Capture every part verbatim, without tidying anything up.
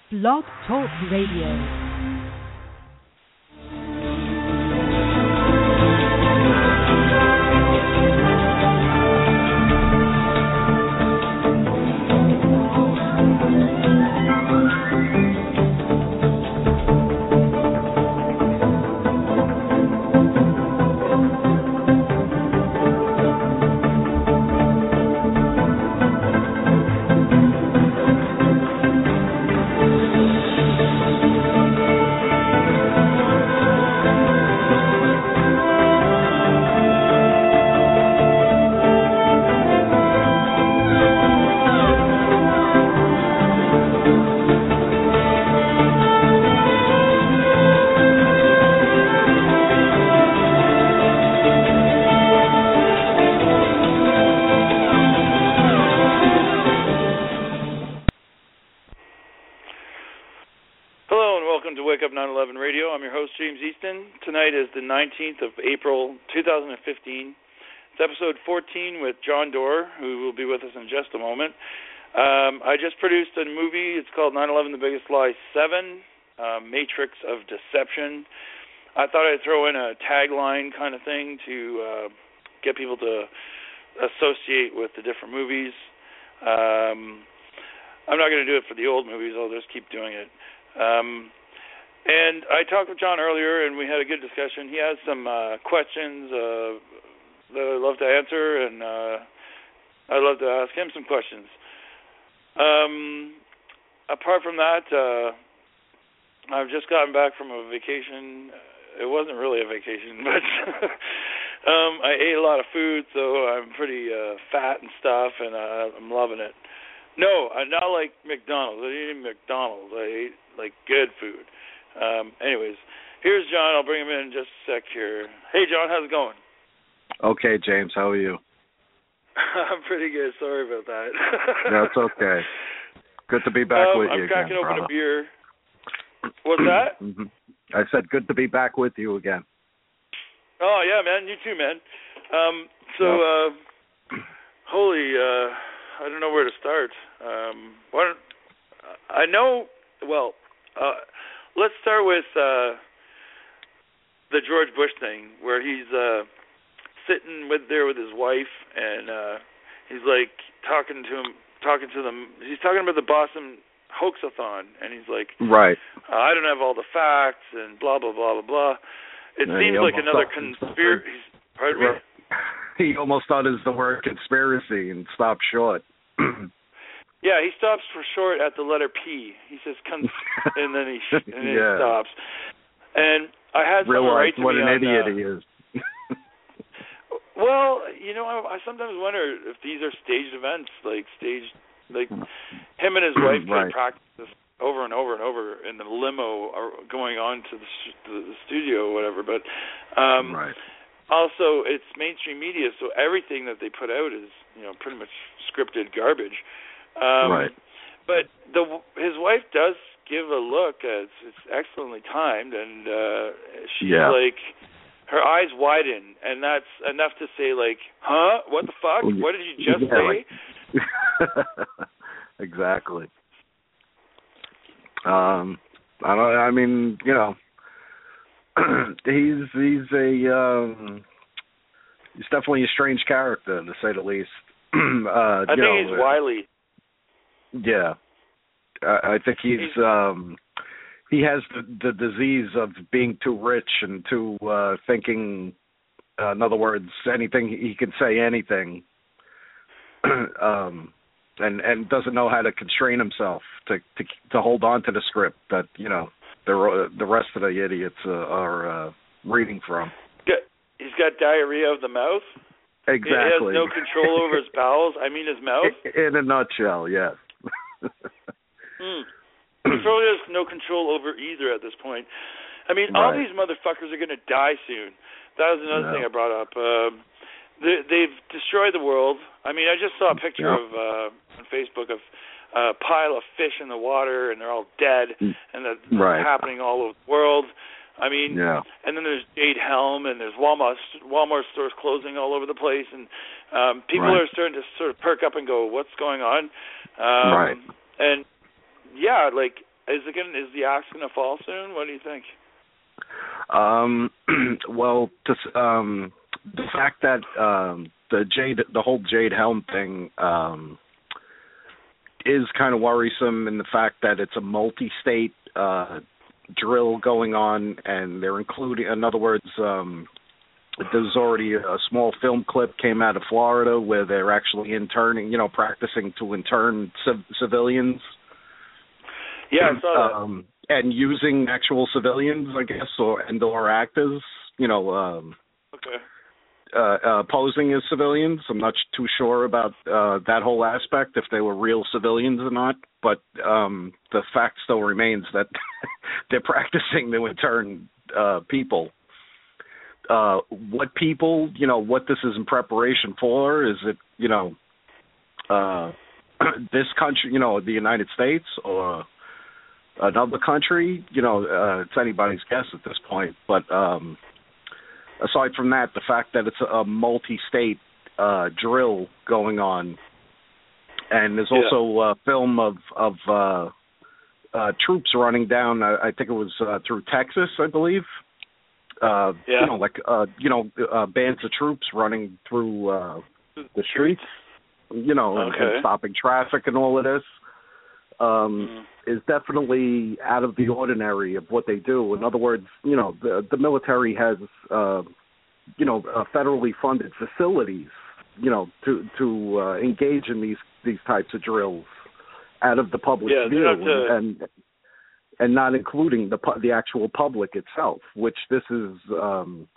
Blog Talk Radio. James Easton. Tonight is the nineteenth of April, two thousand fifteen. It's episode fourteen with John Doerr, who will be with us in just a moment. Um, I just produced a movie. It's called nine eleven The Biggest Lie seven, uh, Matrix of Deception. I thought I'd throw in a tagline kind of thing to uh, get people to associate with the different movies. Um, I'm not going to do it for the old movies. I'll just keep doing it. Um, And I talked with John earlier, and we had a good discussion. He has some uh, questions uh, that I'd love to answer, and uh, I'd love to ask him some questions. Um, apart from that, uh, I've just gotten back from a vacation. It wasn't really a vacation, but um, I ate a lot of food, so I'm pretty uh, fat and stuff, and uh, I'm loving it. No, I'm not like McDonald's. I didn't eat McDonald's. I ate, like, good food. Um, anyways, here's John. I'll bring him in in just a sec here. Hey, John, how's it going? Okay, James, how are you? I'm pretty good. Sorry about that. That's okay. Good to be back um, with I'm you again, I'm cracking open brother. a beer. What's that? mm-hmm. I said good to be back with you again. Oh, yeah, man. You too, man. Um, so, yep. uh, holy, uh, I don't know where to start. Um, what, I know, well, uh, let's start with uh, the George Bush thing, where he's uh, sitting with there with his wife, and uh, he's like talking to him, talking to them. He's talking about the Boston hoaxathon, and he's like, "Right, uh, I don't have all the facts, and blah blah blah blah blah." It and seems like another conspiracy. Pardon me? He almost utters the word conspiracy and stopped short. Yeah, he stops for short at the letter P. He says, cons- and then he sh- and then yeah. he stops. And I had someone Realize write to what me an on, idiot uh, he is. Well, you know, I, I sometimes wonder if these are staged events, like staged, like him and his wife right. could practice this over and over and over in the limo or going on to the, to the studio or whatever. But um, right. also, it's mainstream media, so everything that they put out is, you know, pretty much scripted garbage. Um, right. But the his wife does give a look. Uh, it's, it's excellently timed, and uh, she's yeah. like, her eyes widen, and that's enough to say, like, huh? What the fuck? What did you just yeah, say? Like, exactly. Um, I don't. I mean, you know, he's he's a um, he's definitely a strange character, to say the least. uh, I you think know, he's wily. Yeah, I, I think he's, he's um, he has the, the disease of being too rich and too uh, thinking. Uh, in other words, anything he can say anything, um, and and doesn't know how to constrain himself to to, to hold on to the script that you know the the rest of the idiots uh, are uh, reading from. He's got diarrhea of the mouth. Exactly. He has no control over his bowels. I mean, his mouth. In a nutshell, yes. mm. He probably has no control over either at this point. I mean, right. all these motherfuckers are going to die soon. That was another no. thing I brought up. Um, they, they've destroyed the world. I mean, I just saw a picture yep. of uh, on Facebook of a pile of fish in the water, and they're all dead, and that's right. happening all over the world. I mean, yeah. and then there's Jade Helm, and there's Walmart Walmart stores closing all over the place, and um, people right. are starting to sort of perk up and go, "What's going on?" Um, right. And yeah, like is it going? Is the axe going to fall soon? What do you think? Um, well, to, um, the fact that um, the Jade, the whole Jade Helm thing, um, is kind of worrisome in the fact that it's a multi-state uh, drill going on, and they're including, in other words, um, there's already a small film clip came out of Florida where they're actually interning, you know, practicing to intern civ- civilians. Yeah, I saw that. Um, and using actual civilians, I guess, or and or actors, you know, um, okay. uh, uh, posing as civilians. I'm not too sure about uh, that whole aspect, if they were real civilians or not. But um, the fact still remains that they're practicing to intern uh, people. Uh, what people, you know, what this is in preparation for? Is it, you know, uh, this country, you know, the United States or another country? You know, uh, it's anybody's guess at this point. But um, aside from that, the fact that it's a multi-state uh, drill going on, and there's yeah. also a film of of uh, uh, troops running down. I, I think it was uh, through Texas, I believe. Uh, yeah. You know, like uh, you know, uh, bands of troops running through uh, the streets. You know, and, okay. and stopping traffic and all of this. Um, mm. is definitely out of the ordinary of what they do. In other words, you know, the the military has, uh, you know, uh, federally funded facilities, you know, to to uh, engage in these these types of drills out of the public yeah, view, to... and and not including the the actual public itself, which this is. Um,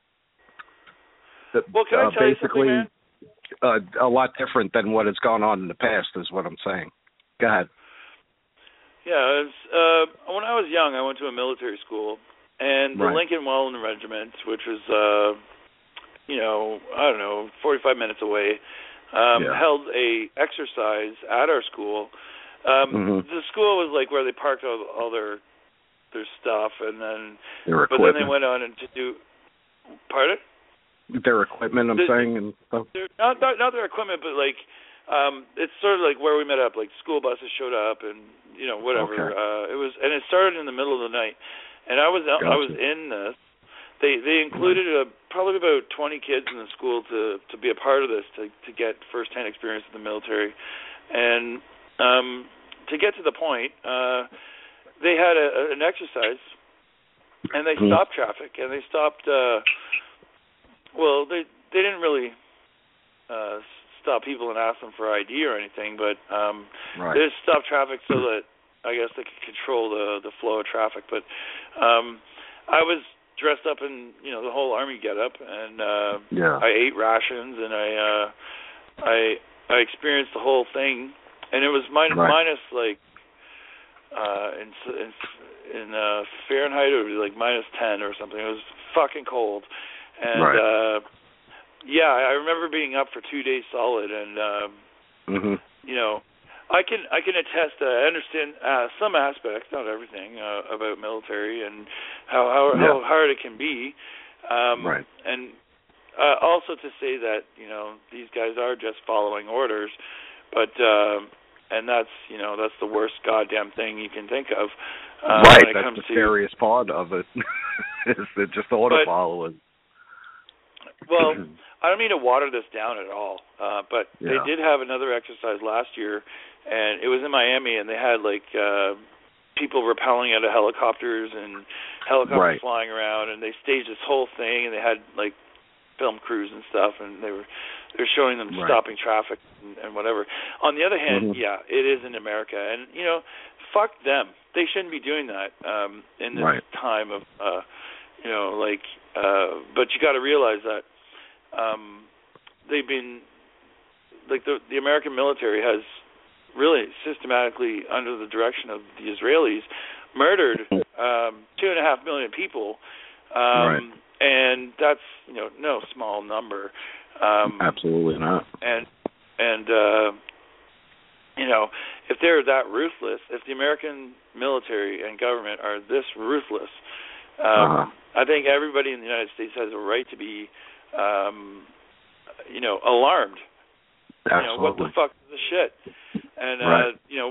the, well, can I uh, tell basically you something, man? Uh, a lot different than what has gone on in the past, is what I'm saying. Go ahead. Yeah, it was, uh, when I was young, I went to a military school, and the Right. Lincoln Welland Regiment, which was, uh, you know, I don't know, forty-five minutes away, um, Yeah. held a exercise at our school. Um, mm-hmm. The school was like where they parked all, all their their stuff, and then Their but then equipment. they went on and to do. Pardon? Their equipment, I'm the, saying, and stuff. Not, not not their equipment, but like. Um, it's sort of like where we met up. Like school buses showed up, and you know whatever. Okay. Uh, it was, and it started in the middle of the night. And I was Gotcha. I was in this. They they included a, probably about twenty kids in the school to to be a part of this, to to get firsthand experience in the military, and um, to get to the point, uh, they had a, an exercise, and they mm-hmm. stopped traffic, and they stopped. Uh, well, they they didn't really. Uh, stop people and ask them for I D or anything, but um, right. they just stopped traffic so that I guess they could control the the flow of traffic. But um, I was dressed up in you know the whole army getup, and uh, yeah. I ate rations, and I uh, I I experienced the whole thing, and it was min- right. minus like uh, in in, in uh, Fahrenheit it would be like minus ten or something. It was fucking cold, and. Right. Uh, Yeah, I remember being up for two days solid, and um, mm-hmm. you know, I can I can attest. Uh, I understand uh, some aspects, not everything, uh, about military and how how, yeah. how hard it can be, um, right. and uh, also to say that you know these guys are just following orders, but uh, and that's you know that's the worst goddamn thing you can think of. Uh, right, when it that's comes the to, scariest part of it. Is that just auto following? Well, I don't mean to water this down at all, uh, but yeah. they did have another exercise last year, and it was in Miami, and they had like uh, people rappelling out of helicopters and helicopters right. flying around, and they staged this whole thing, and they had like film crews and stuff, and they were they're showing them right. stopping traffic and, and whatever. On the other hand, mm-hmm. yeah, it is in America, and you know, fuck them. They shouldn't be doing that um, in this right. time of, uh, you know, like. Uh, but you got to realize that. Um, they've been like the the American military has really systematically, under the direction of the Israelis, murdered um, two and a half million people, um, right. and that's you know no small number. Um, Absolutely not. And and uh, you know if they're that ruthless, if the American military and government are this ruthless, um, uh-huh. I think everybody in the United States has a right to be. Um, you know, alarmed. Absolutely. You know, what the fuck is this shit? And, right. uh, you know, what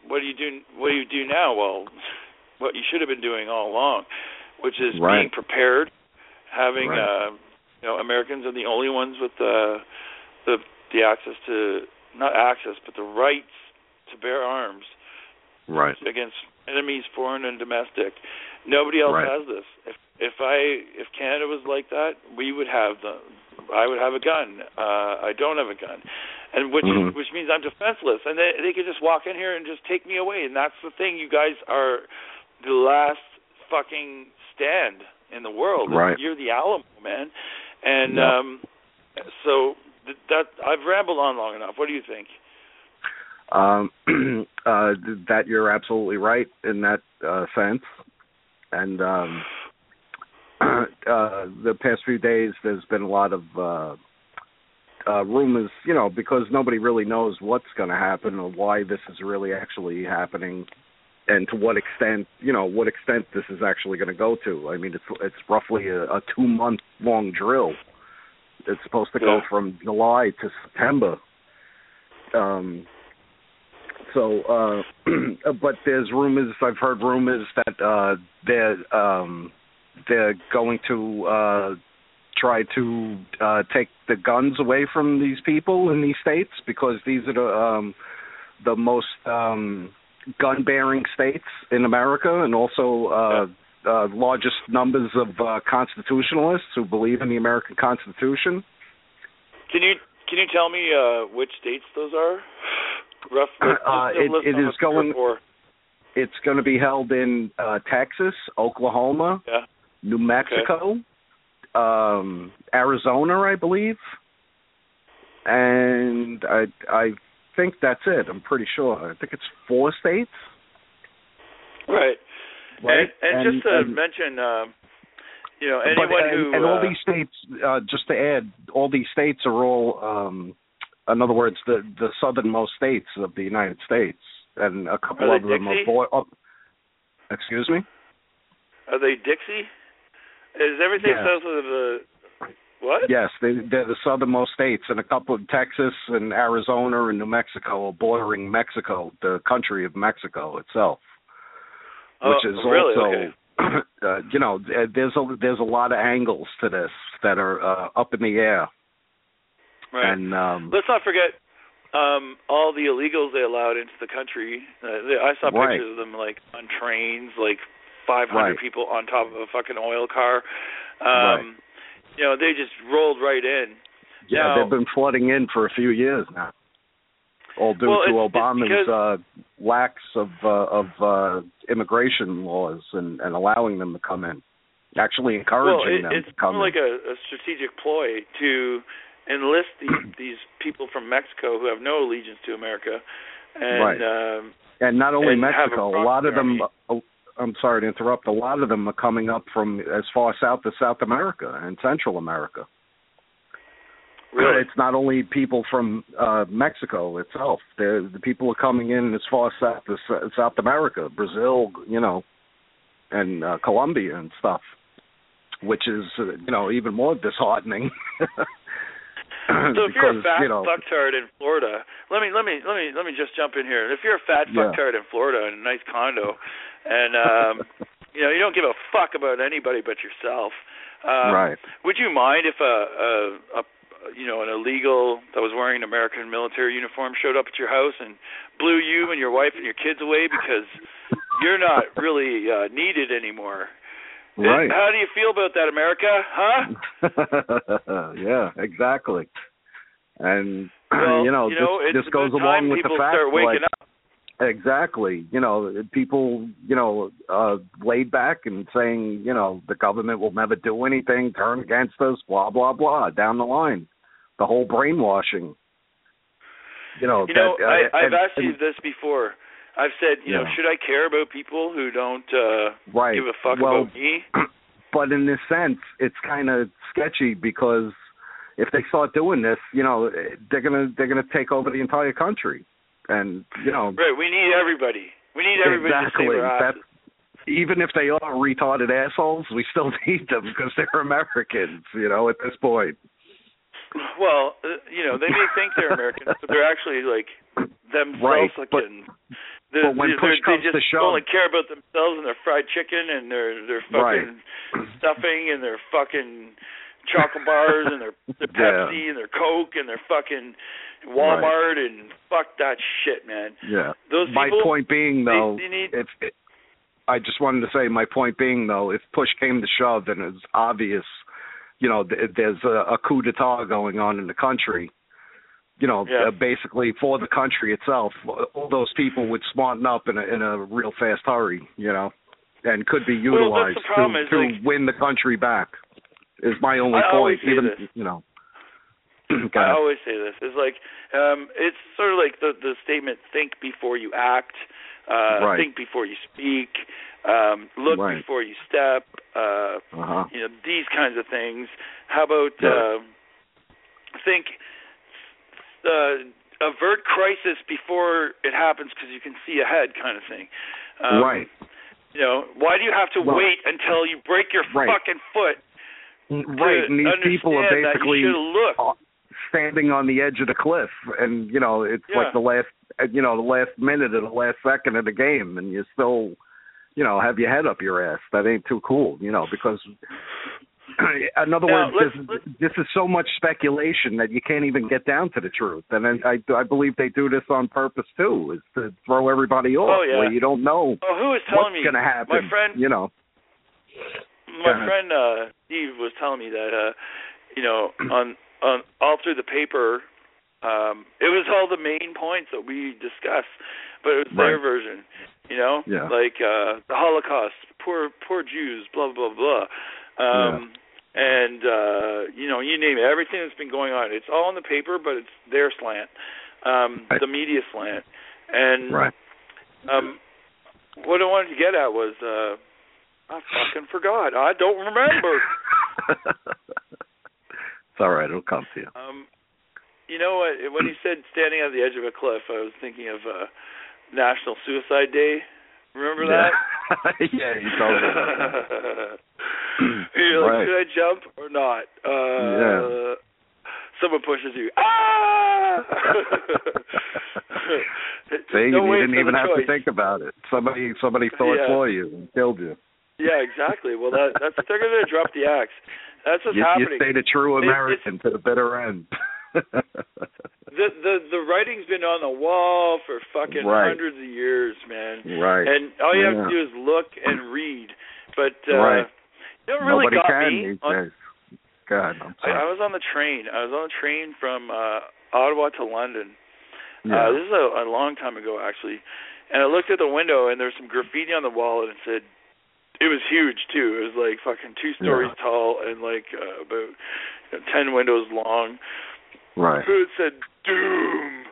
what do you do? What do you do now? Well, what you should have been doing all along, which is right. being prepared, having right. uh, you know, Americans are the only ones with the the the access to not access, but the rights to bear arms, right, against enemies, foreign and domestic. Nobody else right. has this. If if I if Canada was like that, we would have the. I would have a gun. Uh, I don't have a gun, and which mm-hmm. is, which means I'm defenseless, and they they could just walk in here and just take me away. And that's the thing. You guys are the last fucking stand in the world. Right. You're the Alamo, man. And yep. um, so th- that I've rambled on long enough. What do you think? Um, uh, that you're absolutely right in that uh, sense, and. Um, Uh, the past few days, there's been a lot of uh, uh, rumors, you know, because nobody really knows what's going to happen or why this is really actually happening, and to what extent, you know, what extent this is actually going to go to. I mean, it's it's roughly a, a two month long drill. It's supposed to yeah. go from July to September. Um. So, uh, but there's rumors. I've heard rumors that uh, they're. Um, They're going to uh, try to uh, take the guns away from these people in these states because these are the um, the most um, gun-bearing states in America, and also uh, uh, largest numbers of uh, constitutionalists who believe in the American Constitution. Can you can you tell me uh, which states those are? Rough. Uh, it, it is going. It's going to be held in uh, Texas, Oklahoma. Yeah. New Mexico, okay. um, Arizona, I believe, and I I think that's it. I'm pretty sure. I think it's four states. Right. Right. And, and, and just to and, mention, uh, you know, anyone but, and, who and all uh, these states, uh, just to add, all these states are all, um, in other words, the the southernmost states of the United States, and a couple are of them Dixie? are. Bo- oh, excuse me. Are they Dixie? Is everything yeah. south of the what? Yes, they, they're the southernmost states, and a couple of Texas and Arizona and New Mexico are bordering Mexico, the country of Mexico itself, which oh, is really? also, okay. uh, you know, there's a there's a lot of angles to this that are uh, up in the air. Right. And um, let's not forget um, all the illegals they allowed into the country. Uh, they, I saw right. pictures of them like on trains, like. five hundred right. people on top of a fucking oil car. Um, right. You know, they just rolled right in. Yeah, now, they've been flooding in for a few years now, all due well, to it's, Obama's it's because, uh, lacks of uh, of uh, immigration laws and, and allowing them to come in, actually encouraging well, it, them to come in. It's more like in. a, a strategic ploy to enlist these, these people from Mexico who have no allegiance to America. And, right. Um, and not only and Mexico, a, a lot of them... army. I'm sorry to interrupt. A lot of them are coming up from as far south as South America and Central America. Really? It's not only people from uh, Mexico itself. They're, the people are coming in as far south as South America, Brazil, you know, and uh, Colombia and stuff, which is, uh, you know, even more disheartening. So if because, you're a fat you know, fucktard in Florida, let me let me let me let me just jump in here. If you're a fat yeah. fucktard in Florida in a nice condo, and um, you know you don't give a fuck about anybody but yourself, um, right? Would you mind if a, a, a you know an illegal that was wearing an American military uniform showed up at your house and blew you and your wife and your kids away because you're not really uh, needed anymore? Right. How do you feel about that, America? Huh? Yeah, exactly. And well, you know, you know this, it's this goes time along with people the fact, start waking like, up. Exactly. You know, people, you know, uh, laid back and saying, you know, the government will never do anything, turn against us, blah blah blah. Down the line, the whole brainwashing. You know, you know, that, uh, I, I've and, asked and, you this before. I've said, you yeah. know, should I care about people who don't uh, right. give a fuck well, about me? But in this sense, it's kind of sketchy because if they start doing this, you know, they're gonna they're gonna take over the entire country, and you know, right? We need everybody. We need everybody exactly. to save our asses. Even if they are retarded assholes, we still need them because they're Americans. You know, at this point. Well, uh, you know, they may think they're Americans, but they're actually like themselves right, like but, getting But when push comes they just to shove, only care about themselves and their fried chicken and their their fucking right. stuffing and their fucking chocolate bars and their, their Pepsi yeah. and their Coke and their fucking Walmart right. and fuck that shit, man. Yeah. Those my people, point being though, they, they need... if it, I just wanted to say my point being though, if push came to shove and it's obvious, you know, th- there's a, a coup d'etat going on in the country. You know, yeah. uh, basically for the country itself, all those people would smarten up in a, in a real fast hurry, you know, and could be utilized well, to, is, to like, win the country back. Is my only I point. Even this. you know, I always say this. It's like um, it's sort of like the the statement: think before you act, uh, right. think before you speak, um, look right. before you step. Uh, uh-huh. You know, these kinds of things. How about yeah. uh, think? Uh, avert crisis before it happens because you can see ahead, kind of thing. Um, right. You know, why do you have to well, wait until you break your right. fucking foot? Right, and these people are basically standing on the edge of the cliff, and you know it's yeah. like the last, you know, the last minute or the last second of the game, and you still, you know, have your head up your ass. That ain't too cool, you know, because. In other now, words, let's, this, let's, this is so much speculation that you can't even get down to the truth. And I, I believe they do this on purpose too, is to throw everybody off oh, yeah. where you don't know oh, who was telling what's going to happen. My friend, you know, my friend uh, Steve was telling me that, uh, you know, on on all through the paper, um, it was all the main points that we discussed, but it was right. their version. You know, yeah. like uh, the Holocaust, poor poor Jews, blah blah blah. Um, yeah. And, uh, you know, you name it, everything that's been going on. It's all in the paper, but it's their slant, um, right. the media slant. And right. um, what I wanted to get at was, uh, I fucking forgot. I don't remember. It's all right. It'll come to you. Um, you know what? When he said standing on the edge of a cliff, I was thinking of uh, National Suicide Day. Remember yeah. that? yeah, you told me. You're like, right. should I jump or not? Uh, yeah. Someone pushes you. Ah! See, no you didn't even have choice. to think about it. Somebody, somebody thought yeah. for you and killed you. Yeah, exactly. Well, that, that's they're going to drop the axe. That's what's you, happening. You stayed a true American it, to the bitter end. the the the writing's been on the wall for fucking right. hundreds of years, man. Right. And all you yeah. have to do is look and read. But uh, right. you know what really Nobody got can me? these On, days. God, I'm sorry. I, I was on the train. I was on the train from uh, Ottawa to London. Yeah. Uh, this is a, a long time ago, actually. And I looked at the window, and there was some graffiti on the wall, and it said, it was huge, too. It was like fucking two stories yeah. tall and like uh, about you know, ten windows long. Right. It said, Doom.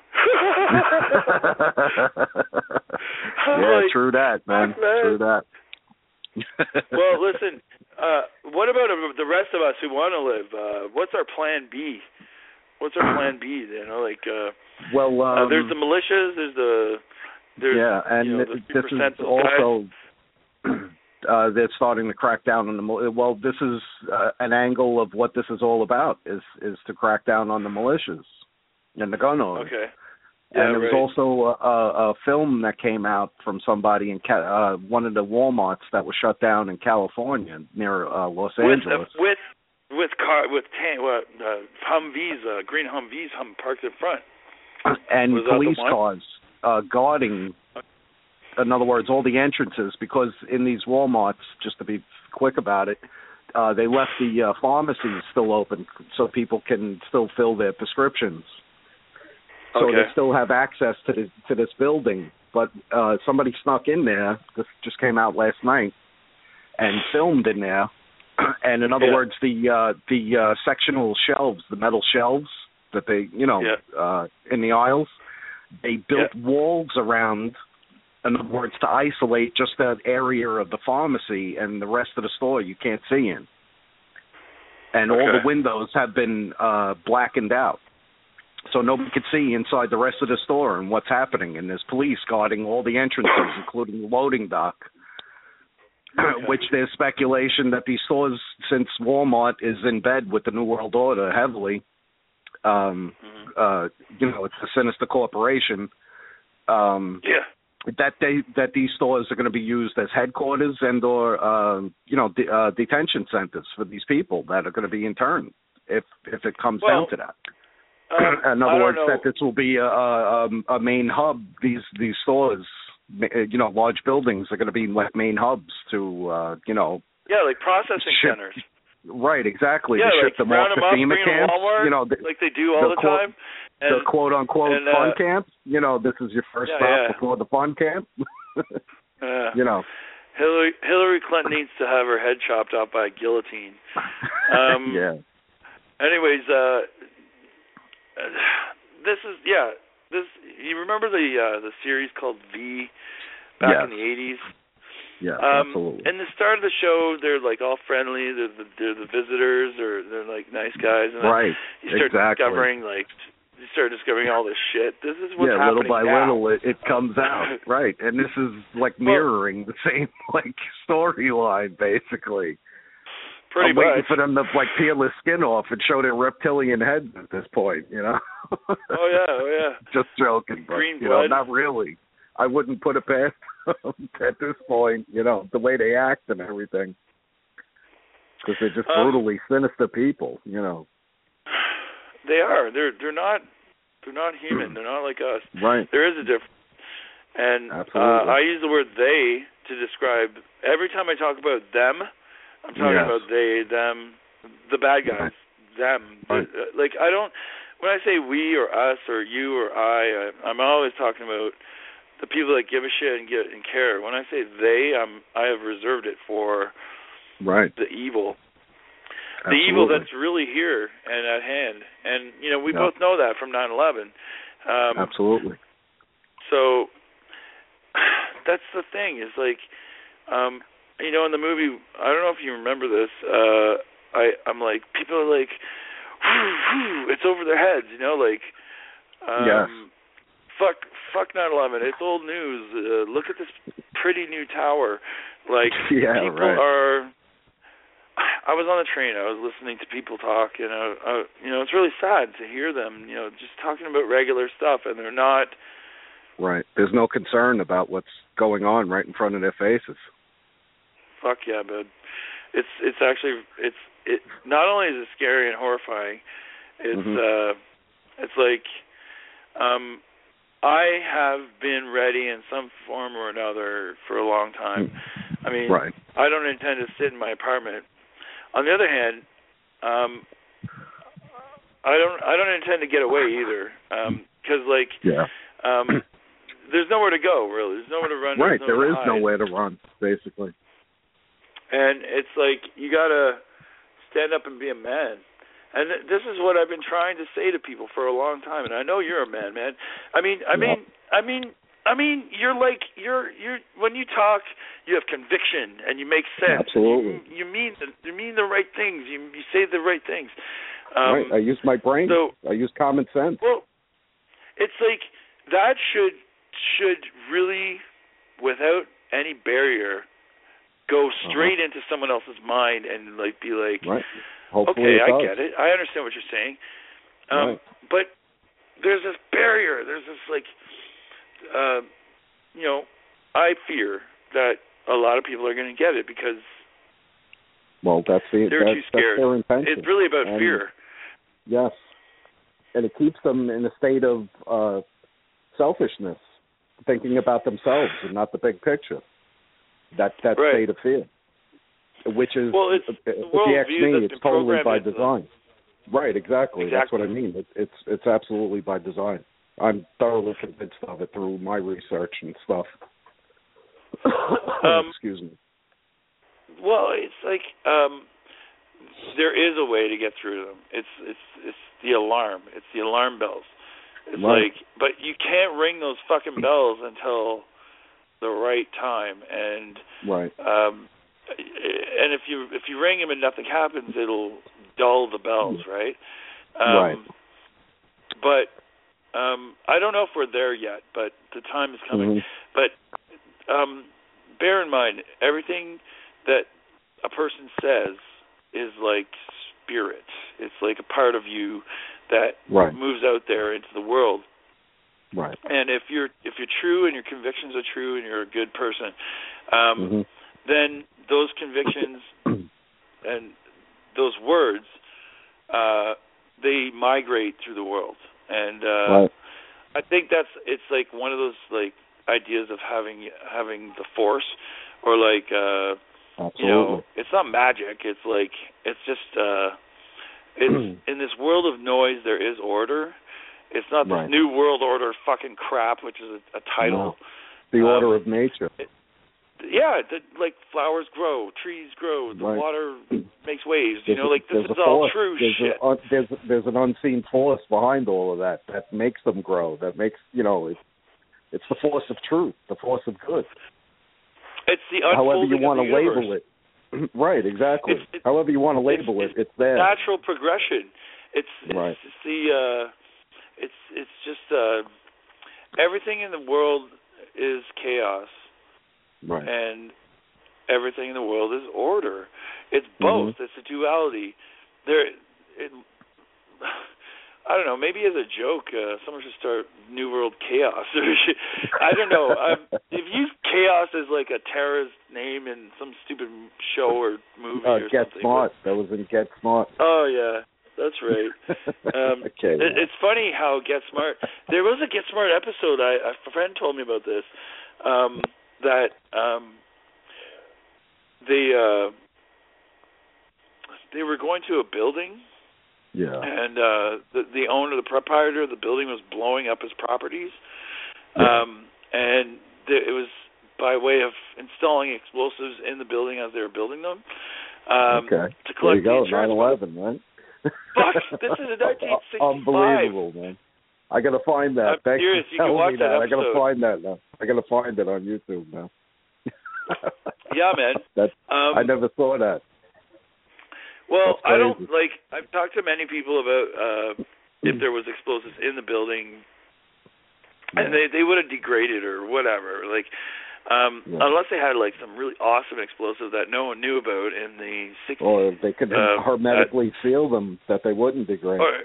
yeah, like, true that, man. man. True that. Well, listen, uh, what about the rest of us who want to live? Uh, what's our plan B? What's our plan B? You know, like, uh, well, um, uh, there's the militias, there's the, there's, yeah, and you know, it, the this is also, uh, they're starting to crack down on the, well, this is uh, an angle of what this is all about, is, is to crack down on the militias and the gun owners. Okay. Yeah, and there was right. also a, a film that came out from somebody in uh, one of the Walmarts that was shut down in California near uh, Los with, Angeles. Uh, with with car with tan, what, uh, Humvees, uh, green Humvees hum, parked in front. And was police cars uh, guarding, in other words, all the entrances, because in these Walmarts, just to be quick about it, uh, they left the uh, pharmacies still open so people can still fill their prescriptions. So okay. they still have access to this, to this building. But uh, somebody snuck in there, this just came out last night, and filmed in there. And in other yeah. words, the uh, the uh, sectional shelves, the metal shelves that they, you know, yeah. uh, in the aisles, they built yeah. walls around, in other words, to isolate just that area of the pharmacy, and the rest of the store you can't see in. And okay. all the windows have been uh, blackened out. So nobody could see inside the rest of the store and what's happening. And there's police guarding all the entrances, including the loading dock, okay. which there's speculation that these stores, since Walmart is in bed with the New World Order heavily, um, mm-hmm. uh, you know, it's a sinister corporation. Um, yeah. that they that these stores are going to be used as headquarters and or uh, you know de- uh, detention centers for these people that are going to be interned if if it comes well, down to that. Um, In other words, know. that this will be a, a, a main hub. These these stores, you know, large buildings are going to be like main hubs to uh, you know. Yeah, like processing ship, centers. Right, exactly. Yeah, to like ship them round off them to up, FEMA bring them camps. to Walmart, you know, the, like they do all the, the time. And, the quote unquote and, uh, fun camp. You know, this is your first yeah, stop yeah. before the fun camp. uh, you know, Hillary Hillary Clinton needs to have her head chopped off by a guillotine. Um, yeah. Anyways, uh, this is yeah. This you remember the uh, the series called V back yes. in the eighties? Yeah, um, absolutely. In the start of the show, they're like all friendly. They're the, they're the visitors, or they're like nice guys. And right. You start exactly. discovering like you start discovering all this shit. This is what's yeah, happening little by now. little it, it comes out. Right, and this is like mirroring well, the same like storyline basically. Pretty I'm much. waiting for them to like peel their skin off and show their reptilian heads at this point, you know. Oh yeah, oh yeah. Just joking, but Green you blood. know, not really. I wouldn't put it past them at this point, you know, the way they act and everything, because they're just um, brutally sinister people, you know. They are. They're they're not they're not human. They're not like us. Right. There is a difference. And Absolutely. Uh, I use the word they to describe every time I talk about them. I'm talking yes. about they, them, the bad guys, right. them. Right. The, like I don't. When I say we or us or you or I, I, I'm always talking about the people that give a shit and get and care. When I say they, I'm I have reserved it for right. the evil. Absolutely. The evil that's really here and at hand. And, you know, we yeah. both know that from nine eleven. Um, Absolutely. So that's the thing is like, um, you know, in the movie, I don't know if you remember this, uh, I, I'm like, people are like, whew, whew, it's over their heads, you know, like, um, yes. fuck, fuck nine eleven, it's old news, uh, look at this pretty new tower. Like, yeah, people right. are, I was on the train, I was listening to people talk, you know, uh, you know, it's really sad to hear them, you know, just talking about regular stuff, and they're not. Right, there's no concern about what's going on right in front of their faces. Fuck yeah, bud. It's it's actually it's it. Not only is it scary and horrifying, it's mm-hmm. uh, it's like, um, I have been ready in some form or another for a long time. I mean, right. I don't intend to sit in my apartment. On the other hand, um, I don't I don't intend to get away either, because um, like, yeah. um, there's nowhere to go really. There's nowhere to run. Right, there is hide. nowhere to run, basically. And it's like, you got to stand up and be a man. And th- this is what I've been trying to say to people for a long time. And I know you're a man, man. I mean, I mean, I mean, I mean, you're like, you're, you're, when you talk, you have conviction and you make sense. Absolutely. You, you mean, the, you mean the right things. You, you say the right things. Um, right. I use my brain. So, I use common sense. Well, it's like, that should, should really, without any barrier, go straight uh-huh. into someone else's mind and like be like, right. Hopefully okay, it I does. get it. I understand what you're saying. Um, right. But there's this barrier. There's this like, uh, you know, I fear that a lot of people are going to get it because well, that's the they're that's, too scared. That's their intention. It's really about and, fear. Yes, and it keeps them in a state of uh, selfishness, thinking about themselves and not the big picture. That that right. state of fear, which is, well, it's, if you ask me, it's totally by design. The... Right, exactly. exactly. That's what I mean. It, it's it's absolutely by design. I'm thoroughly convinced of it through my research and stuff. um, Excuse me. Well, it's like um, there is a way to get through to them. It's it's it's the alarm. It's the alarm bells. It's right. like, but you can't ring those fucking bells until the right time, and right. Um, and if you if you ring them and nothing happens, it'll dull the bells, right? Um, right. But um, I don't know if we're there yet, but the time is coming. Mm-hmm. But um, bear in mind, everything that a person says is like spirit. It's like a part of you that right. moves out there into the world. Right. And if you're if you're true and your convictions are true and you're a good person, um, mm-hmm. then those convictions and those words, uh, they migrate through the world. And uh, right. I think that's it's like one of those like ideas of having having the Force, or like uh, you know, it's not magic. It's like it's just uh, it's in this world of noise there is order. It's not this right. new world order fucking crap, which is a, a title. No. The order um, of nature. It, yeah, the, like flowers grow, trees grow, the right. water makes waves. There's you know, like a, this is all force. true there's shit. A, uh, there's there's an unseen force behind all of that that makes them grow. That makes you know it's it's the force of truth, the force of good. It's the unfolding However you want of to the label universe. it. Right, exactly. It's, it's, However you want to label it's, it, it's there. Natural progression. It's, it's, right. it's the uh, it's it's just uh, everything in the world is chaos, right. and everything in the world is order. It's both. Mm-hmm. It's a duality. There, it, I don't know. Maybe as a joke, uh, someone should start New World Chaos. I don't know. Um, if you use chaos as like a terrorist name in some stupid show or movie uh, or Get something. Smart. That was in Get Smart. Oh yeah. That's right. Um, okay. It, it's funny how Get Smart. There was a Get Smart episode. I, a friend told me about this. Um, that um, they uh, they were going to a building. Yeah. And uh, the the owner, the proprietor of the building, was blowing up his properties. Yeah. Um, and th- it was by way of installing explosives in the building as they were building them. Um, okay. To collect there you the go. insurance. nine eleven, right? Fuck, this is in nineteen sixty-five. Unbelievable, man. I gotta find that. I'm Thanks serious. for You can telling watch me that. that I gotta episode. find that now. I gotta find it on YouTube now. Yeah, man. That's, um, I never saw that. Well, That's I don't crazy. like. I've talked to many people about uh, if there was explosives in the building, yeah. and they they would have degraded or whatever. Like. Um, yeah. Unless they had like some really awesome explosive that no one knew about in the sixties. Or they could uh, hermetically uh, seal them that they wouldn't degrade. Or,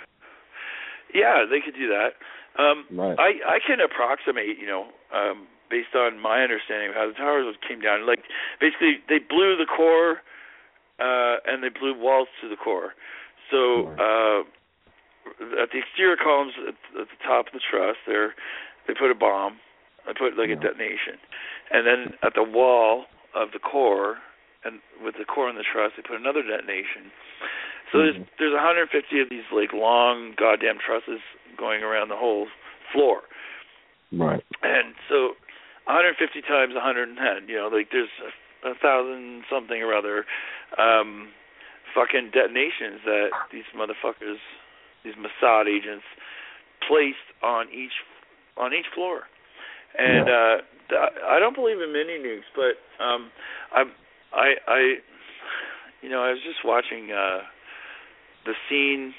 yeah, they could do that. Um, right. I, I can approximate, you know, um, based on my understanding of how the towers came down. Like, basically, they blew the core, uh, and they blew walls to the core. So, right. uh, at the exterior columns at, at the top of the truss, there, they put a bomb. I put like yeah. a detonation, and then at the wall of the core, and with the core and the truss, they put another detonation. So mm-hmm. there's there's one hundred fifty of these like long goddamn trusses going around the whole floor. Right. And so one hundred fifty times one hundred ten, you know, like there's a, a thousand something or other, um, fucking detonations that these motherfuckers, these Mossad agents, placed on each on each floor. And yeah. uh, I don't believe in mini nukes, but um, I, I, I, you know, I was just watching uh, the scene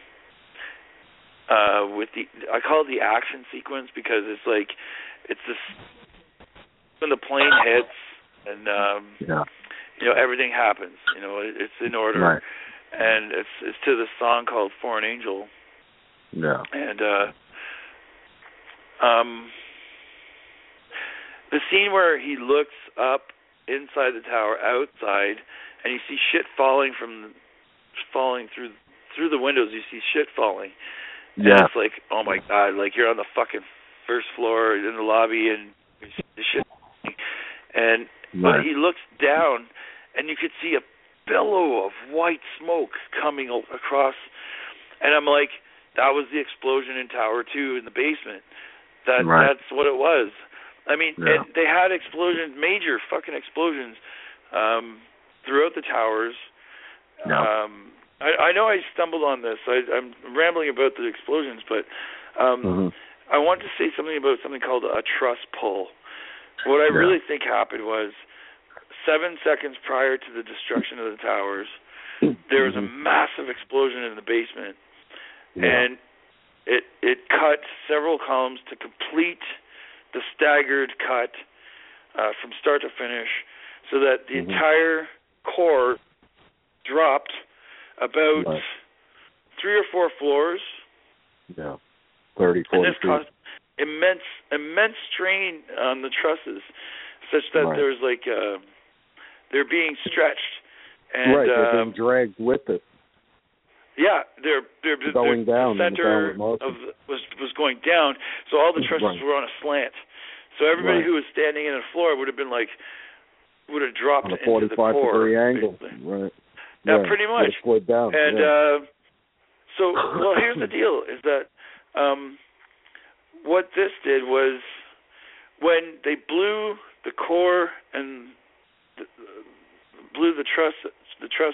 uh, with the. I call it the action sequence because it's like it's this when the plane hits and um, yeah. you know everything happens. You know, it, it's in order, right. and it's it's to this song called "For an Angel." Yeah. And uh, um. The scene where he looks up inside the tower, outside, and you see shit falling from, falling through through the windows. You see shit falling, and yeah. it's like, oh my god! Like you're on the fucking first floor in the lobby, and you see the shit. And right. but he looks down, and you could see a billow of white smoke coming across, and I'm like, that was the explosion in Tower Two in the basement. That right. that's what it was. I mean, yeah. and they had explosions, major fucking explosions, um, throughout the towers. No. Um, I, I know I stumbled on this. I, I'm rambling about the explosions, but um, mm-hmm. I want to say something about something called a truss pull. What I yeah. really think happened was seven seconds prior to the destruction of the towers, there was a massive explosion in the basement, yeah. and it it cut several columns to complete the staggered cut uh, from start to finish, so that the mm-hmm. entire core dropped about right. three or four floors. Yeah, thirty, forty and this feet. caused, immense immense strain on the trusses, such that right. there's like uh, they're being stretched, and right, they're um, being dragged with it. Yeah, they're they're going they're, down. The center of the, was was going down, so all the trusses right. were on a slant. So everybody right. who was standing in the floor would have been like would have dropped on a into forty-five the core, degree angle. Basically. Right. Yeah, right. pretty much. Slid down. And yeah. uh, so, well, here's the deal: is that um, what this did was when they blew the core and the, blew the truss the truss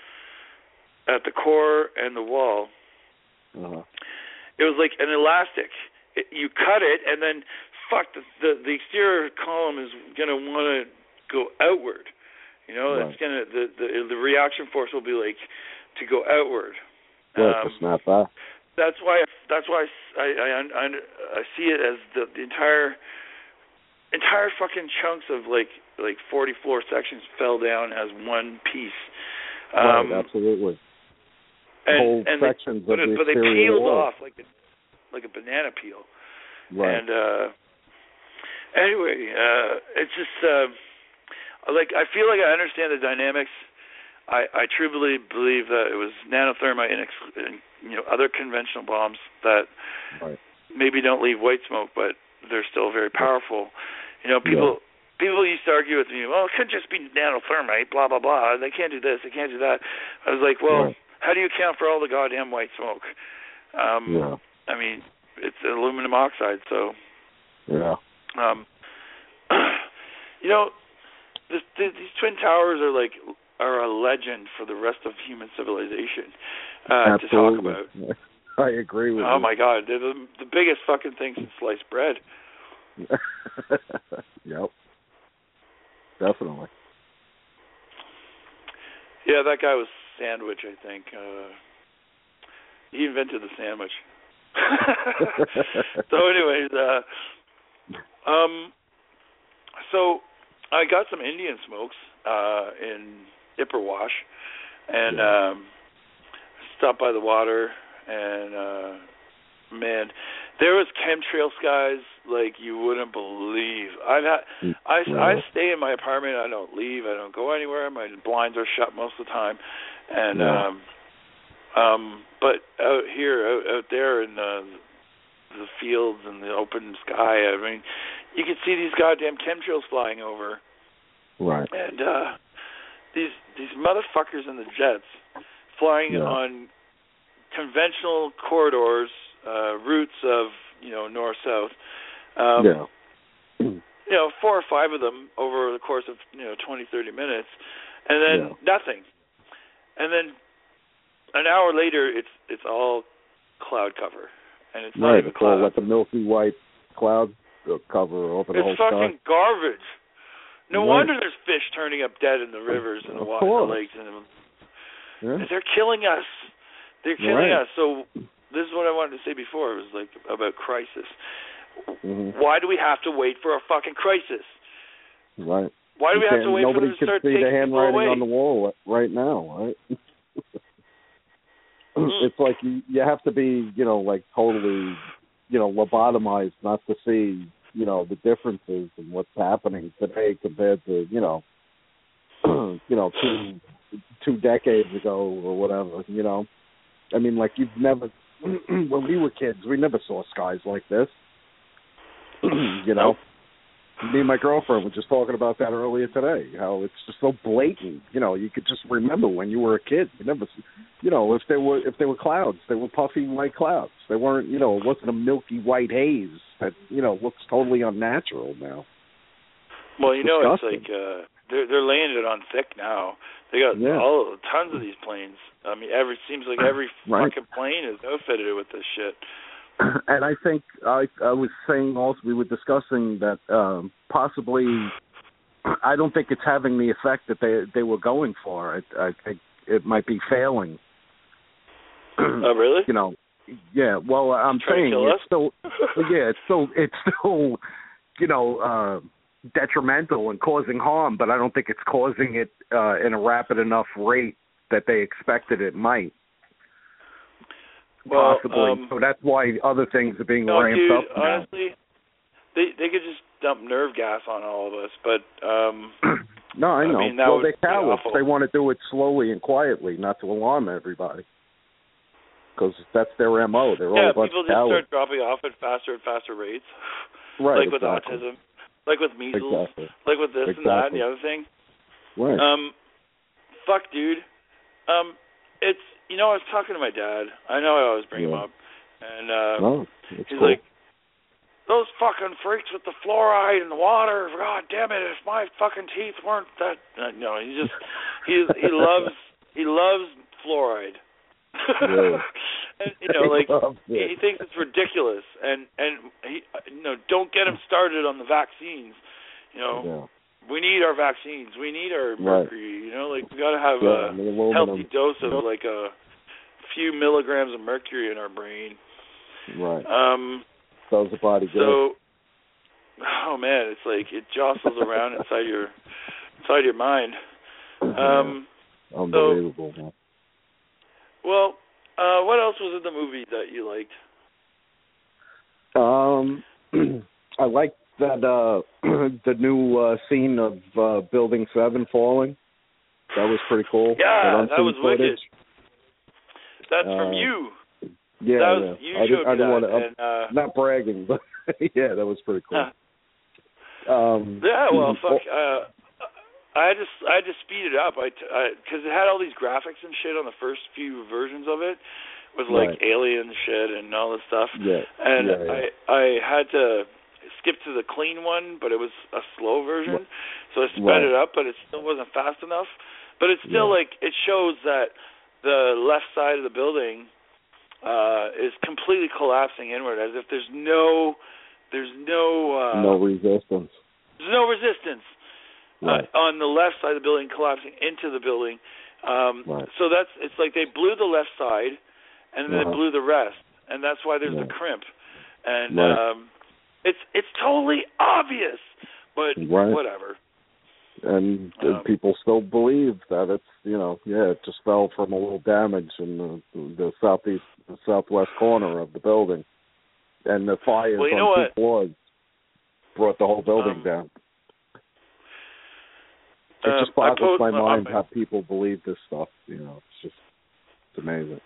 at the core and the wall. Uh-huh. It was like an elastic. It, you cut it, and then fuck the the, the exterior column is gonna want to go outward. You know, right. it's gonna the, the the reaction force will be like to go outward. Right, um, to snap back. That's why. That's why I I, I, I see it as the, the entire entire fucking chunks of like like forty floor sections fell down as one piece. Um, right, absolutely. And, whole and sections they, of the but they exterior peeled wall. off like a like a banana peel. Right. And uh, anyway, uh, it's just uh, like I feel like I understand the dynamics. I, I truly believe that it was nanothermite and, and you know other conventional bombs that right. maybe don't leave white smoke, but they're still very powerful. You know, people yeah. people used to argue with me, well, it couldn't just be nanothermite, blah blah blah. They can't do this, they can't do that. I was like, well, right. how do you account for all the goddamn white smoke? Um, yeah. I mean, it's aluminum oxide, so yeah. Um, you know, this, this, these twin towers are like. are a legend for the rest of human civilization uh, to talk about. I agree with oh you. Oh my God, they're the, the biggest fucking thing since sliced bread. Yep, definitely. Yeah, that guy was Sandwich, I think. Uh, he invented the sandwich. So, anyways, uh, um, so I got some Indian smokes uh, in Ipperwash, and yeah. um, stopped by the water, and uh, man, there was chemtrail skies like you wouldn't believe. I've had, I yeah. I stay in my apartment. I don't leave. I don't go anywhere. My blinds are shut most of the time, and yeah. um, um, but out here, out, out there in the the fields and the open sky, I mean, you can see these goddamn chemtrails flying over. Right. And uh, these these motherfuckers in the jets flying yeah. on conventional corridors, uh, routes of, you know, north-south. Um, yeah. You know, four or five of them over the course of, you know, twenty, thirty minutes, and then yeah. nothing. And then an hour later, it's it's all cloud cover. And it's not right. even It's cloud. all like a milky white cloud cover over the it's whole fucking sky. garbage. No right. wonder there's fish turning up dead in the rivers and the, of water, course. the lakes. And the, yeah. they're killing us. They're killing right. us. So this is what I wanted to say before. It was like about crisis. Mm-hmm. Why do we have to wait for a fucking crisis? Right. Why do we have to wait for them to start taking Nobody can see the handwriting away? on the wall right now, right? It's like you, you have to be, you know, like totally, you know, lobotomized not to see, you know, the differences in what's happening today compared to, you know, you know, two two decades ago or whatever, you know. I mean, like you've never, when we were kids, we never saw skies like this, you know. Me and my girlfriend were just talking about that earlier today, how it's just so blatant. You know, you could just remember when you were a kid. You never, you know, if there were if there were clouds, they were puffy white clouds. They weren't, you know, it wasn't a milky white haze that, you know, looks totally unnatural now. Well, it's you know, disgusting. it's like uh, they're they're laying it on thick now. They got yeah. all tons of these planes. I mean, every seems like every right. fucking plane is outfitted with this shit. And I think I, I was saying also, we were discussing that um, possibly, I don't think it's having the effect that they they were going for. I, I think it might be failing. Oh, really? You know, yeah. Well, I'm Trying saying to kill it's us? still, yeah, it's still, it's still, you know, uh, detrimental and causing harm, but I don't think it's causing it uh, in a rapid enough rate that they expected it might. well, possibly. Um, so that's why other things are being no, ramped dude, up now. honestly, they they could just dump nerve gas on all of us, but um, no, I know. I mean, that well, would they're be cowards. awful. They want to do it slowly and quietly, not to alarm everybody. Because that's their M O. They're yeah, all a bunch people of just cowards. start dropping off at faster and faster rates, Right, like with exactly. autism, like with measles, Exactly. like with this exactly. and that and the other thing. Right. Um, fuck, dude. Um, it's you know I was talking to my dad. I know I always bring yeah. him up, and uh, no, he's cool. like, those fucking freaks with the fluoride in the water. God damn it! If my fucking teeth weren't that, uh, no, he just he he loves he loves fluoride. Yeah. And, you know, like he, he thinks it's ridiculous, and and he, you know, don't get him started on the vaccines. You know, yeah. we need our vaccines. We need our Right. mercury. You know, like we got to have yeah, a healthy dose of like a few milligrams of mercury in our brain. Right. Um. Does the body good? So, oh man, it's like it jostles around inside your inside your mind. Um, yeah. Unbelievable. So, well, uh, what else was in the movie that you liked? Um, I liked that uh, the new uh, scene of uh, Building Seven falling. That was pretty cool. Yeah, that, that was footage. wicked. That's uh, from you. Yeah, that was, yeah. You I, showed I didn't that, want to. and, uh, not bragging, but yeah, that was pretty cool. Uh, um, yeah, well, fuck. Uh, I had to I had to speed it up. I because it had all these graphics and shit on the first few versions of it, with like right. alien shit and all this stuff. Yeah. And yeah, yeah. I I had to skip to the clean one, but it was a slow version, so I sped right. it up, but it still wasn't fast enough. But it's still yeah. like it shows that the left side of the building uh, is completely collapsing inward, as if there's no, there's no, uh, no resistance. There's no resistance right. uh, on the left side of the building collapsing into the building. Um, right. So that's it's like they blew the left side, and then uh-huh. they blew the rest, and that's why there's yeah. the crimp. And right. um, it's it's totally obvious, but right. whatever. And um, people still believe that it's, you know, yeah, it just fell from a little damage in the, the southeast, the southwest corner of the building, and the fires well, you know on what? two floors brought the whole building um, down. It uh, just boggles post, my mind uh, how people believe this stuff. You know, it's just it's amazing.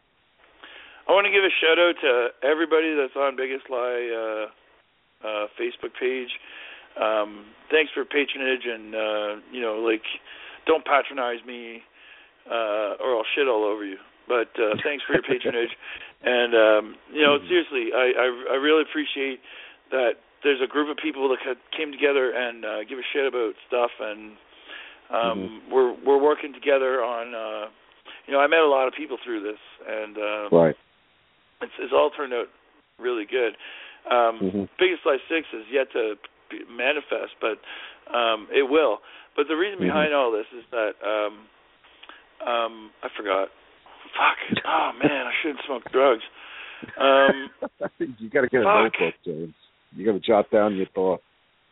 I want to give a shout out to everybody that's on Biggest Lie uh, uh, Facebook page. Um, thanks for patronage, and uh, you know, like, don't patronize me, uh, or I'll shit all over you. But uh, thanks for your patronage, and um, you know, seriously, I, I I really appreciate that. There's a group of people that came together and uh, give a shit about stuff, and um, mm-hmm. we're we're working together on. Uh, you know, I met a lot of people through this, and uh, right. it's it's all turned out really good. Um, mm-hmm. Biggest Lie six is yet to manifest, but um, it will. But the reason behind mm-hmm. all this is that um, um, I forgot. Fuck. Oh man, I shouldn't smoke drugs. Um, you got to get fuck. a notebook, James. You got to jot down your thoughts.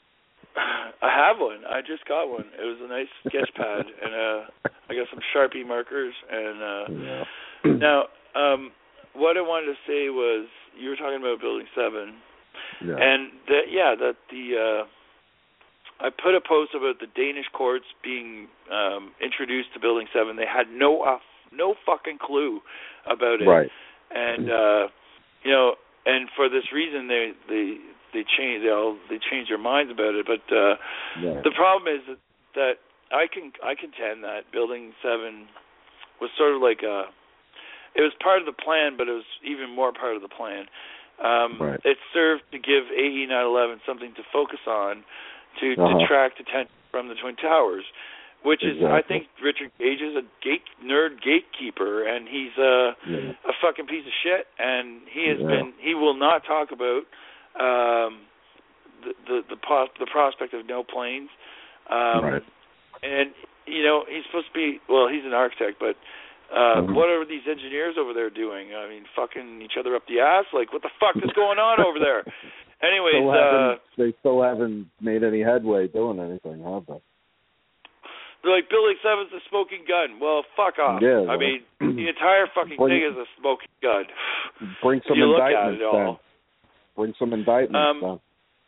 I have one. I just got one. It was a nice sketch pad, and uh, I got some Sharpie markers. And uh, yeah. now, um, what I wanted to say was, you were talking about Building Seven. Yeah. And that, yeah, that the uh, I put a post about the Danish courts being um, introduced to Building Seven. They had no uh, no fucking clue about it, right? And uh, you know, and for this reason, they they they change they all they change their minds about it. But uh, yeah. the problem is that, that I can I contend that Building Seven was sort of like a it was part of the plan, but it was even more part of the plan. Um, right. It served to give A E nine eleven something to focus on, to uh-huh. detract attention from the Twin Towers, which exactly. is, I think, Richard Gage is a gate nerd gatekeeper, and he's a yeah. a fucking piece of shit, and he has yeah. been he will not talk about um, the the the, pos- the prospect of no planes, um, right. and you know he's supposed to be well he's an architect, but. Uh, mm-hmm. What are these engineers over there doing? I mean, fucking each other up the ass? Like, what the fuck is going on over there? Anyways, still uh... they still haven't made any headway doing anything, have they? They're like, Building seven's a smoking gun. Well, fuck off. Yeah, I well, mean, the entire fucking bring, thing is a smoking gun. Bring some you indictments look at it then. all. Bring some indictments um, then.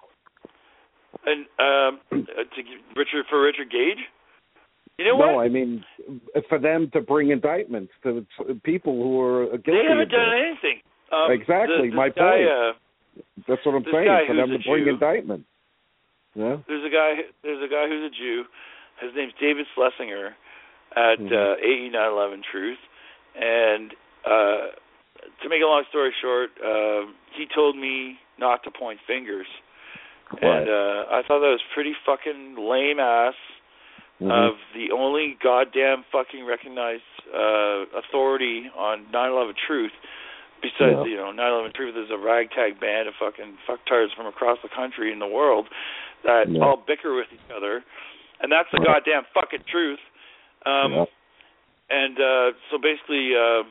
And um, to Richard for Richard Gage. You know what? No, I mean for them to bring indictments to people who are guilty. They haven't of done this. anything. Um, exactly, the, my guy, point. Uh, That's what I'm this saying. guy For them to who's a bring Jew, indictments. Yeah. There's a guy. There's a guy who's a Jew. His name's David Schlesinger at mm-hmm. uh, A E nine eleven Truth, and uh, to make a long story short, uh, he told me not to point fingers, Right. and uh, I thought that was pretty fucking lame ass. Mm-hmm. Of the only goddamn fucking recognized uh, authority on nine eleven Truth, besides, yeah. you know, nine eleven Truth is a ragtag band of fucking fucktards from across the country and the world that yeah. all bicker with each other, and that's the right. goddamn fucking truth. Um, yeah. And uh, so basically, uh,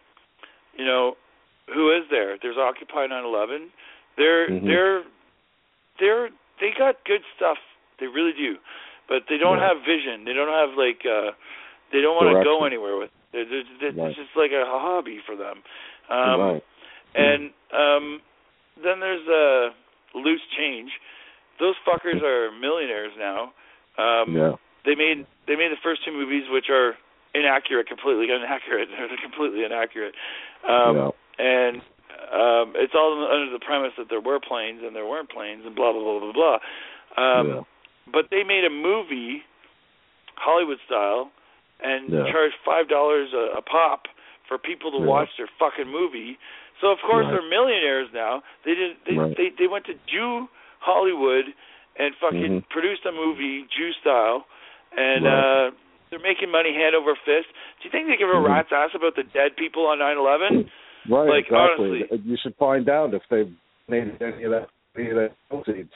you know, who is there? There's Occupy nine eleven. They're mm-hmm. they're they're they got good stuff. They really do. But they don't yeah. have vision. They don't have, like, uh, they don't want to go anywhere with it. They're, they're, right. It's just like a hobby for them. Um, right. And um, then there's uh, Loose Change. Those fuckers are millionaires now. Um, yeah. They made they made the first two movies, which are inaccurate, completely inaccurate. They're completely inaccurate. Um, yeah. And um, it's all under the premise that there were planes and there weren't planes and blah, blah, blah, blah, blah. Um, yeah. But they made a movie, Hollywood style, and yeah. charged five dollars a, a pop for people to yeah. watch their fucking movie. So of course right. they're millionaires now. They did. They right. they, they went to Jew Hollywood and fucking mm-hmm. produced a movie Jew style, and right. uh, they're making money hand over fist. Do you think they give a mm-hmm. rat's ass about the dead people on nine eleven? Right. Like, exactly. honestly, you should find out if they've made any of that any of that proceeds.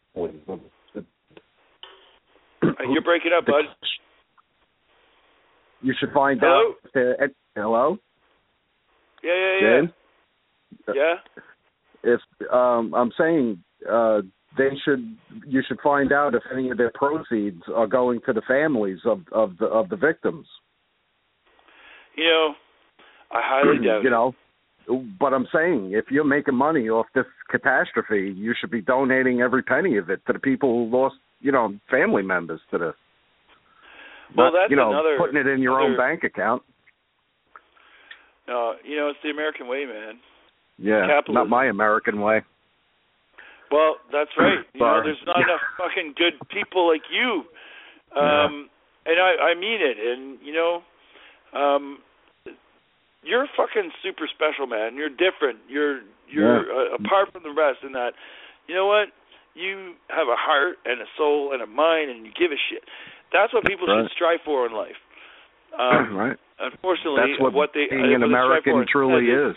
You're breaking up, bud. You should find Hello? out. If they're- hello? Yeah, yeah, yeah. Jen? Yeah? If um, I'm saying uh, they should, you should find out if any of their proceeds are going to the families of, of the of the victims. You know, I highly doubt you it. know, but I'm saying if you're making money off this catastrophe, you should be donating every penny of it to the people who lost, you know, family members to this. Well, Not, that's you know, another putting it in your other, own bank account. No, you know, it's the American way, man. Yeah, Capitalism. not my American way. Well, that's right. You know, Sorry. there's not enough fucking good people like you. Um, yeah. And I, I mean it. And, you know, um, you're fucking super special, man. You're different. You're you're yeah. uh, apart from the rest in that, you know what? You have a heart and a soul and a mind and you give a shit. That's what people right. should strive for in life. Um, right. Unfortunately, that's what, what they being uh, an American truly is.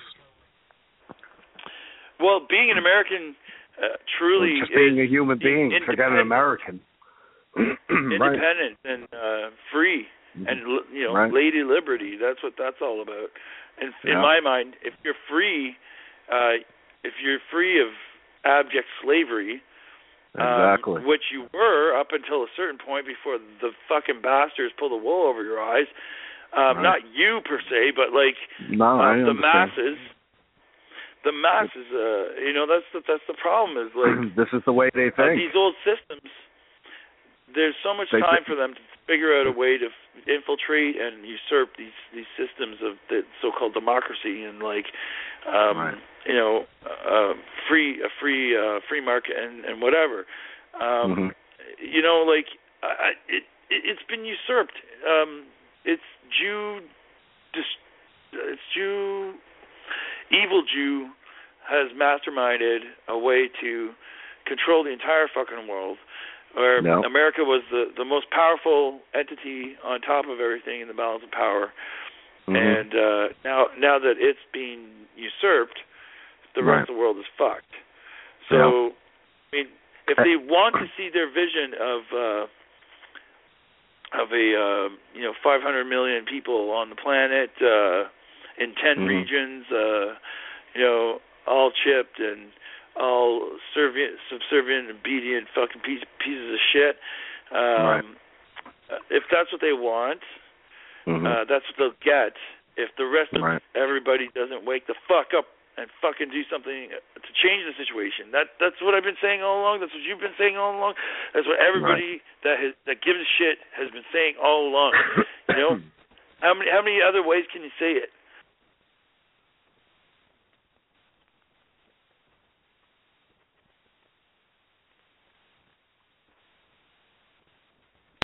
Well, being an American uh, truly just being is a human being. Forget an American. independent right. and uh, free and, you know, right. Lady Liberty. That's what that's all about. And yeah. in my mind, if you're free, uh, if you're free of abject slavery, exactly, um, which you were up until a certain point before the fucking bastards pulled the wool over your eyes. Um, right. Not you per se, but like no, um, the understand. masses. The masses, uh, you know, that's the, that's the problem. Is like this is the way they think. Uh, these old systems. There's so much they time think. for them to figure out a way to f- infiltrate and usurp these these systems of the so-called democracy and like, um, right. you know, uh, free a free uh, free market and, and whatever. Um, mm-hmm. You know, like I, it, it it's been usurped. Um, it's Jew, it's Jew. Evil Jew has masterminded a way to control the entire fucking world, where no. America was the, the most powerful entity on top of everything in the balance of power. Mm-hmm. And uh, now now that it's being usurped, the right. rest of the world is fucked. So, yeah. I mean, if they want to see their vision of uh, of a uh, you know five hundred million people on the planet, uh, in ten mm-hmm. regions, uh, you know, all chipped and all subservient, subservient, obedient, fucking piece, pieces of shit. Um, right. uh, if that's what they want, mm-hmm. uh, that's what they'll get. If the rest of right. everybody doesn't wake the fuck up and fucking do something to change the situation. That that's what I've been saying all along. That's what you've been saying all along. That's what everybody right. that has, that gives a shit has been saying all along. You know, how many how many other ways can you say it?